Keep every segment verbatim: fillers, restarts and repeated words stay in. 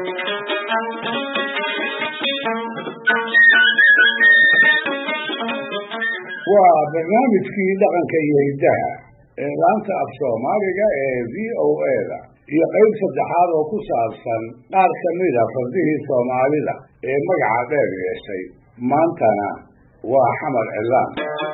waa barnaamijkii dhaqanka iyo hiddaha ee laanta af Soomaaliga ee V O A da iyo qayb saddexaad oo ku saabsan qaar ka mid ah fardihii Soomaalida ee magaca dheer yeeshay maantana waa xamar cilaan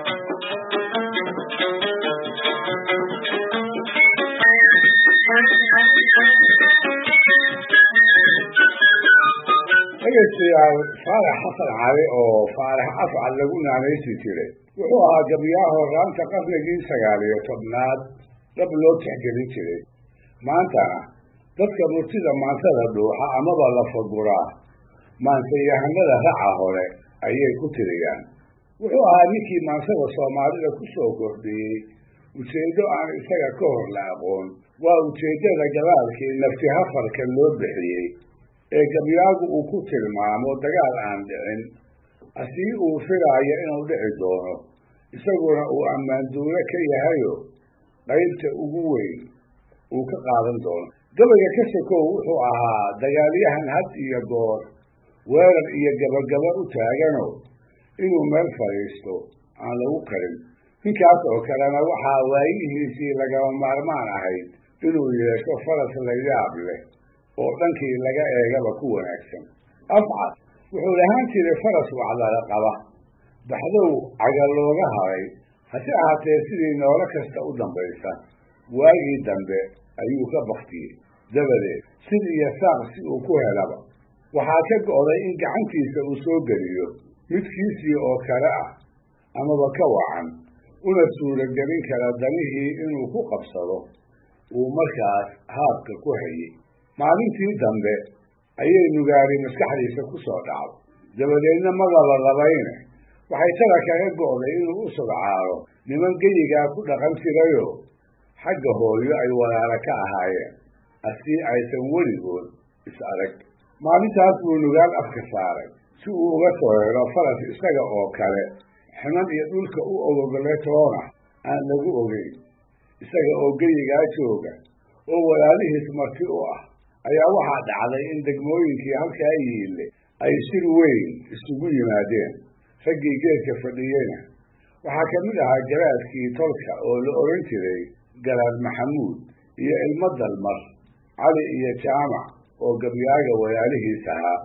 dhegeystayaal Faarax Xasan Cali oo Faarax Afcal lagu naanaysi jiray wuxuu ahaa gabiyaha horaanta qarnigii sagaal iyo tobnaad dab loo tixgelin jiray maantana dadka murtida maantada dhuuxa amaba la faguraa maantayahanada raca hore ayay ku tiriyaan wuxuu ahaa ninkii maansada Soomaalida ku soo kordhiyey ujeedo aan isaga ka hor la aqoon waa ujeedada gadaalkii nafti hafarka loo bixiyey ee gabyaagu uu ku tilmaamo dagaal aan dhicin asii uu filaayo inuu dhici doono isaguna uu ammaan duule ka yahayo qaybta ugu weyn uu ka qaadan doono gabayga ka sokow wuxuu ahaa dagaalyahan had iyo goor weerar iyo gabagaba u taagano inuu meel fadhiisto aan lagu karin ninkaas oo kalena waxaa waayihiisii lagama maarmaan ahayd inuu yeesho faras la yaab leh oo dhankii laga eegaba ku wanaagsan Afcal wuxuu lahaan jiray faras wacdala qaba baxdow caga looga haray hase ahaatee sidii noolo kasta u dambaysa waagii dambe ayuu ka baktiyey dabadeed sid iyo saaq si uu ku helaba waxaa ka go'day in gacantiisa uu soo geliyo midkiisii oo kale ah amaba ka wacan una suuragelin kara danihii inuu ku qabsado uu markaas haabka ku hayey maalintii dambe ayay nugaari maskaxdiisa ku soo dhacdo dabadeedna madaba labayne waxay tada kaga go'day inuu u sodcaalo niman geyigaa ku dhaqan jirayoo xagga hooyo ay walaala ka ahaayeen asii aysan weligood is arag maalintaas buu nugaal afka saaray si uu uga soo helo faras isaga oo kale ximan iyo dhulka u ogogole toona aan lagu ogeyn isaga oo geyigaa jooga oo walaalihiis marti u ah ayaa waxaa dhacday in degmooyinkii halkaa yiille ay shir weyn isugu yimaadeen raggii geedka fadhiyeyna waxaa ka mid ahaa garaadkii tolka oo la oran jiray garaad maxamuud iyo ilmo dalmar cali iyo jaamac oo gabyaaga walaalihiis ahaa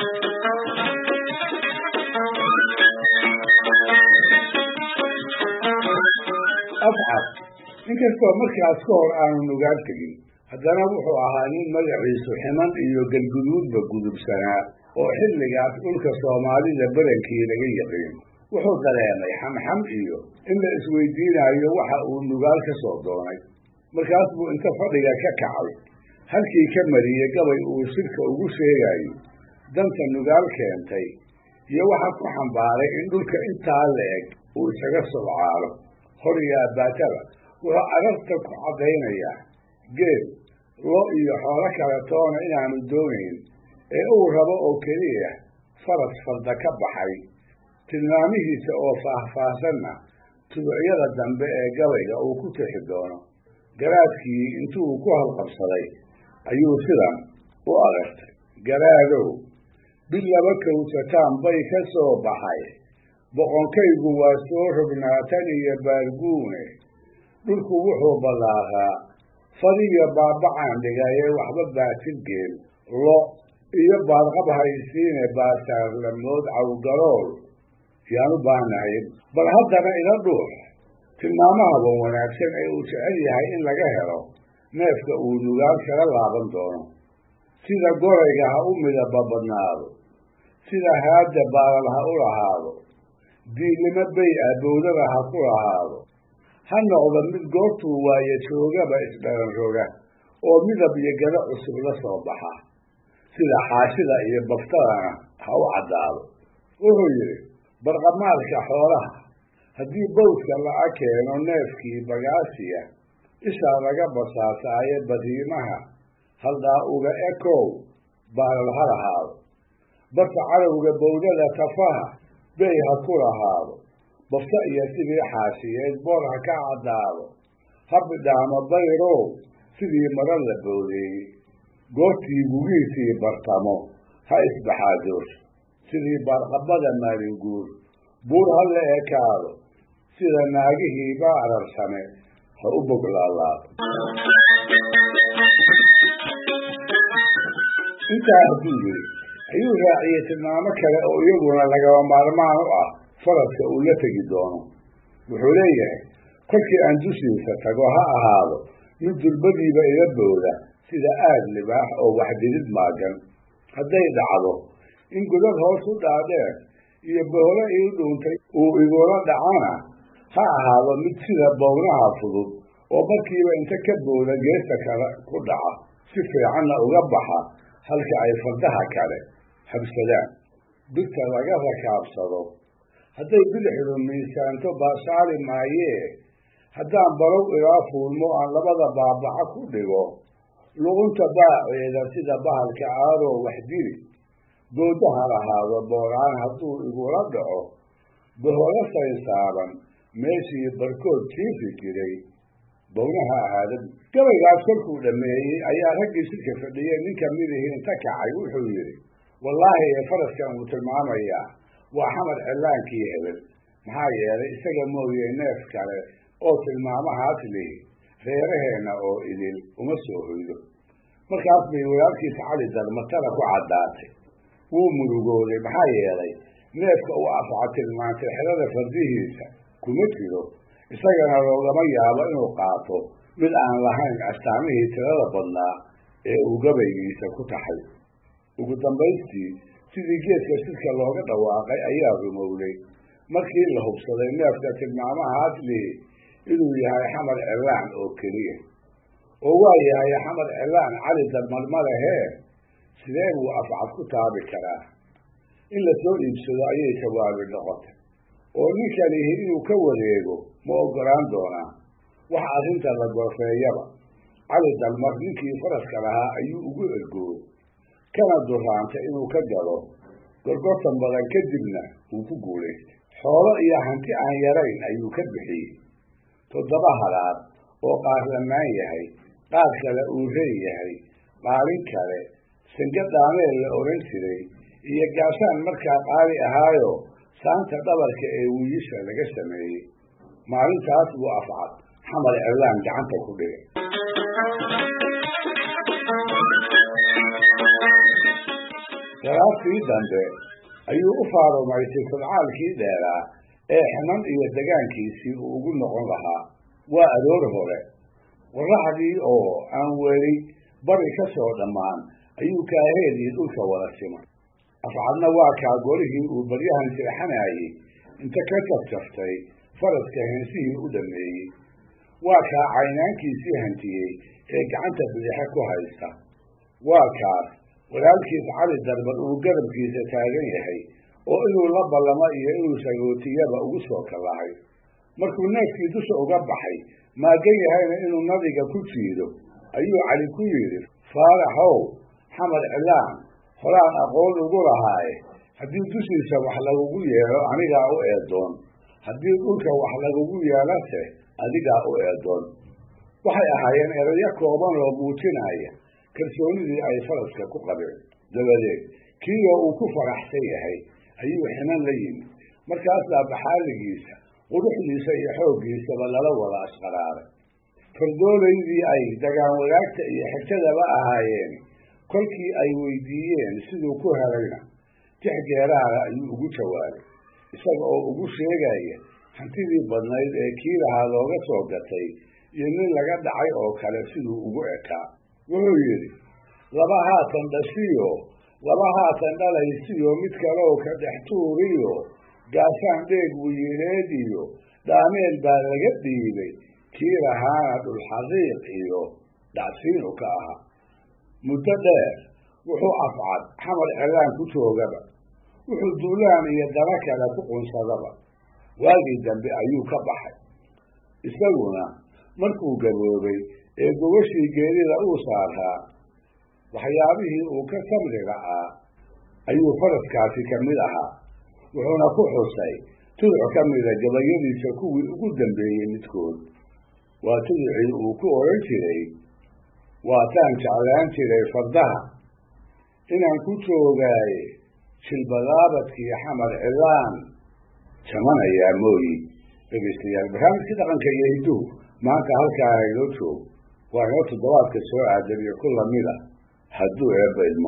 Afcal inkastoo markaas ka hor aanu nugaal tegin haddana wuxuu ahaa nin magaciisu ximan iyo galguduudba gudubsanaa oo xilligaas dhulka Soomaalida barankii laga yaqiin wuxuu dareemay xamxam iyo in la isweydiinayo waxa uu nugaal ka soo doonay markaas buu inta fadhiga ka kacay halkii ka mariyey gabay uu shirka ugu sheegayo danta nugaal keentay iyo waxa ku xambaaray in dhulka intaa la-eg uu isaga sobcaalo horiyaa baatada wuxuu aragta ku caddaynayaa geed lo iyo xoolo kale toona inaanu doonayn ee uu rabo oo keliya faras farda ka baxay tilmaamihiisa oo faahfaahsanna tubucyada dambe ee gabayga uu ku tixi doono garaadkii intuu ku halqabsaday ayuu sidan u adeertay garaadow bil laba kowsataan bay ka soo baxay boqonkaygu waa soo rognaatan iyo baarguune dhulku wuxuu ballaaraa fadiyo baabacaan dhigaye waxba baatilgeel lo iyo baadqab haysiine baasaarlamood cawgarool yaan u baahnahay bal haddana ila dhuux tilmaamahaba wanaagsan ee uu jecel yahay in laga helo neefka uu nugaal kala laaban doono sida gorayga ha u midaba badnaado sida haadda baalal ha u lahaado diilnimo bay ah bowdada ha ku lahaado ha noqdo mid goortuu waaye joogaba isdharan roga oo midab iyo gado cusub la soo baxa sida xaashida iyo baftadana ha u caddaado wuxuu yidhi barqamaalka xoolaha haddii bawdka la'a keeno neefkii bagaasiya ishaa laga basaasaaye badiimaha haldhaa uga ekow baalal ha lahaado barta cadowga bowdada tafaha bay ha ku lahaado bafta iyo sidii xaashiyeed boor ha ka caddaado ha bidhaamo bayrow sidii mara la boodeeyey goortii gugiisii bartamo ha isbaxaadoosho sidii barqabada maalin guur buur ha la ekaado sida naagihii baa ararsame ha u boglaalaado intaa hadduu yiri ayuu raaciyey tilmaamo kale oo iyaguna lagaba maarmaan u ah faraska uu la tegi doono wuxuu leeyahay kolkii aan dushiisa tago ha ahaado mid dulbadiiba ila booda sida aad libaax oo waxdilid maagan hadday dhacdo in godad hoos u dhaadheer iyo bohole ii dhuuntay uu igula dhacana ha ahaado mid sida bownaha fudud oo markiiba inta ka booda geesta kale ku dhaca si fiicanna uga baxa halka ay fardaha kale habsadaan birta laga rakaabsado hadday bidixdu miisaanto baasaali maayee haddaan balow ilaa fuulmo aan labada baabaca ku dhigo luqunta baaceeda sida bahalka aaroo wax dili boodaha lahaado booraan hadduu igula dhaco boholo saysaaban meeshii barkood jiifi jiray bownaha ahaada gabaygaas kolkuu dhameeyey ayaa raggii sidka fadhiyey nin kamidihii inta kacay wuxuu yidhi wallaahi ee faraskan uu tilmaamayaa waa xamar celaankii hebel maxaa yeelay isaga mooye neef kale oo tilmaamahaas lihi reeraheenna oo idil uma soo hoydo markaas bay walaalkiisa cali darmatana ku caddaatay wuu murugooday maxaa yeelay neefka uu afca tilmaantay xerada fardihiisa kuma jiro isagana loogama yaabo inuu qaato mid aan lahayn astaamihii tirada badnaa ee uu gabaygiisa ku taxay ugu dambaystii sidii geedka sidka looga dhawaaqay ayaa rumowday markii la hubsaday neefka tilmaamahaas lihi inuu yahay xamar celaan oo keliya oo waa yahay xamar celaan cali darmad ma lehee sidee buu afcad ku taabi karaa in la soo iibsado ayay jawaabi noqotay oo ninka lihi inuu ka wareego ma ogolaan doonaa wax arrinta la gorfeeyaba cali dalmar ninkii faraska lahaa ayuu ugu ergooy kana duraantay inuu ka galo gorgortan badan kadibna uu ku guulaystay xoolo iyo hanti aan yarayn ayuu ka bixiyey toddoba halaad oo qaar lamaan yahay qaar kale uu leeyahay maalin kale sange dhaameel la oran jiray iyo gaashaan markaa qaali ahaayo saanta dhabarka ee wiilisha laga sameeyey maalintaas buu afcad xamar celaan gacanta ku dhigay daraastii dambe ayuu u faarumaysay sodcaalkii dheeraa ee ximan iyo degaankiisii uu ugu noqon lahaa waa aroor hore qorraxdii oo aan weli bari ka soo dhammaan ayuu kaaheedii dhulka wada simay afcadna waa kaa golihii uu baryahan seexanayey inta ka jafjaftay faraska heensihii u dhameeyey waa kaa caynaankiisii hantiyey ee gacanta bidixe ku haysta waa kaas walaalkiis cali darmad uu garabkiisa taagan yahay oo inuu la ballamo iyo inuu sagootiyaba ugu soo kallahay markuu neefkii dusha uga baxay maagan yahayna inuu nabiga ku jiido ayuu cali ku yidhi faaraxow xamar celaan horaan aqoon ugu lahaaye haddii dushiisa wax lagugu yeelo anigaa u eedoon haddii dhulka wax lagugu yeelase adigaa u eedoon waxay ahaayeen erayo kooban oo muujinaya kalsoonidii ay faraska ku qabeen dabadeed kiioo uu ku faraxsan yahay ayuu xinan la yimid markaasaa baxaaligiisa quruxdiisa iyo xooggiisaba lala wada asqaraaray fardoolaydii ay dagaan wadaagta iyo xigtadaba ahaayeen kolkii ay weydiiyeen siduu ku helayna tix geeraara ayuu ugu jawaabay isaga oo ugu sheegaya hantidii badnayd ee kii lahaa looga soo gatay iyo nin laga dhacay oo kale siduu ugu ekaa wuxuu yidhi laba haatan dhashiyo laba haatan dhalaysiyo mid kaleoo ka dhex tuuriyo gaashaan dheeg wiyileediyo dhaameel baa laga dhiibay kii lahaana dhulxaqiiq iyo dhacsiinu ka ahaa muddo dheer wuxuu afcad xamar celaan ku joogaba wuxuu duulaan iyo daba kale ku qunsadaba waagii dambe ayuu ka baxay isaguna markuu gaboobay ee gogashii geerida uu saaraa waxyaabihii uu ka samri la'aa ayuu faraskaasi ka mid ahaa wuxuuna ku xusay tuduc ka mida gabayadiisa kuwii ugu dambeeyey midkood waa tuducii uu ku oran jiray waataan jeclaan jiray fardaha inaan ku joogaay jilbadaabadkii xamar cilaan jamanayaa mooyi dhegeystayaal barnaamijka dhaqanka iyo hidduhu maanta halkaa inoo joog waa inoo toddobaadka soo aadan iyo ku lamida hadduu eebba idmo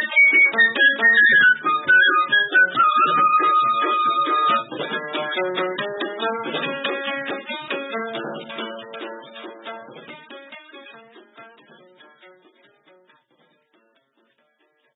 Thank you.